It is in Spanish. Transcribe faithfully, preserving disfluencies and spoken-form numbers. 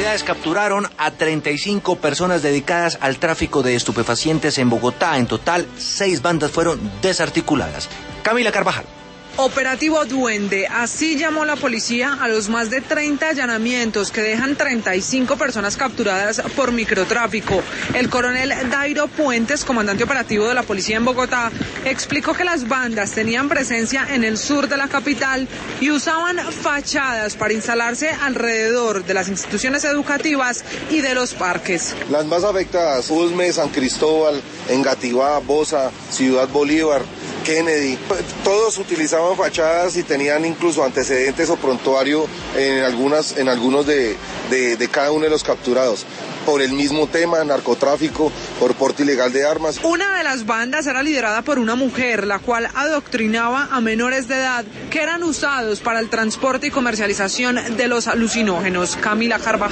autoridades capturaron a treinta y cinco personas dedicadas al tráfico de estupefacientes en Bogotá. En total, seis bandas fueron desarticuladas. Camila Carvajal. Operativo Duende, así llamó la policía a los más de treinta allanamientos que dejan treinta y cinco personas capturadas por microtráfico. El coronel Dairo Puentes, comandante operativo de la policía en Bogotá, explicó que las bandas tenían presencia en el sur de la capital y usaban fachadas para instalarse alrededor de las instituciones educativas y de los parques. Las más afectadas, Usme, San Cristóbal, Engativá, Bosa, Ciudad Bolívar, Kennedy, todos utilizaban fachadas y tenían incluso antecedentes o prontuario en algunas, en algunos de, de, de cada uno de los capturados. Por el mismo tema, narcotráfico, por porte ilegal de armas. Una de las bandas era liderada por una mujer, la cual adoctrinaba a menores de edad que eran usados para el transporte y comercialización de los alucinógenos. Camila Carvajal.